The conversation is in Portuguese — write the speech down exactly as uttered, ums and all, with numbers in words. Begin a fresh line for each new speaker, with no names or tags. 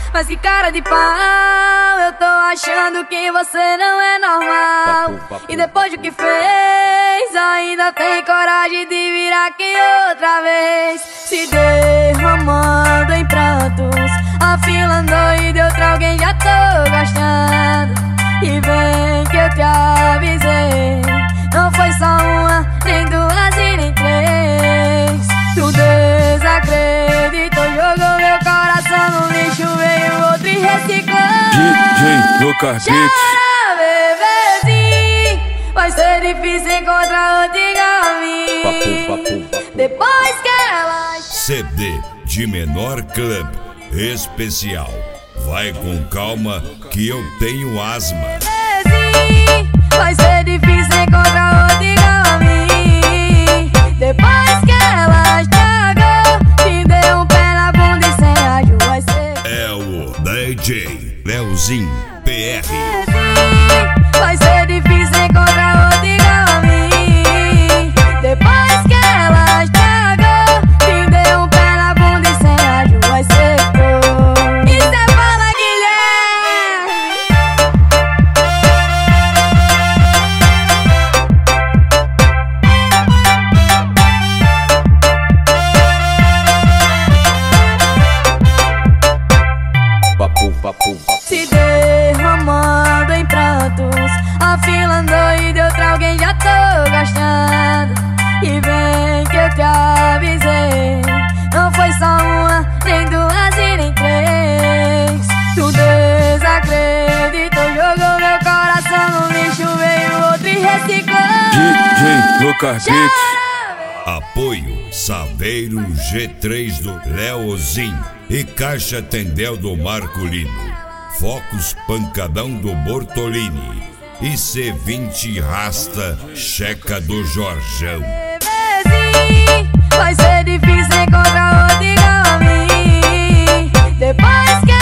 Mas que cara de pau, eu tô achando que você não é normal. E depois do que fez, ainda tem coragem de vir aqui outra vez, se derramando em prantos, afilando e outra alguém já tô gostando. E vem que eu te avisei, não foi só uma, nem duas e nem três. Tu desacreditou, jogou meu coração no lixo, veio outro e reciclou.
D J Lucas Beat.
Chora, bebezinho, vai ser difícil encontrar outro igual a mim. Depois que ela...
C D de Menor Club especial. Vai com calma que eu tenho asma.
Bebezinho, vai ser difícil encontrar outro igual a mim. Depois que ela estragou, te deu um pé na bunda e sem rádio vai ser.
É o D J Leozinho P R.
Vai ser difícil encontrar outro igual a mim. Depois que ela estragou, te deu um pé na bunda e sem rádio vai ser. E cê fala, Guilherme.
Papo, papo,
Se derramando em prantos, afilando e de outra alguém já tô gostando. E vem que eu te avisei, não foi só uma, nem duas e nem três. Tu desacreditou, jogou meu coração no lixo, veio outro e reciclou.
D J Lucas Beat.
Apoio Saveiro G três do Leozinho e Caixa Tendel do Marcolino, Focus Pancadão do Bortolini e C vinte Rasta Checa do Jorjão.
Bebezinho, vai ser difícil encontrar outro igual a mim. Depois que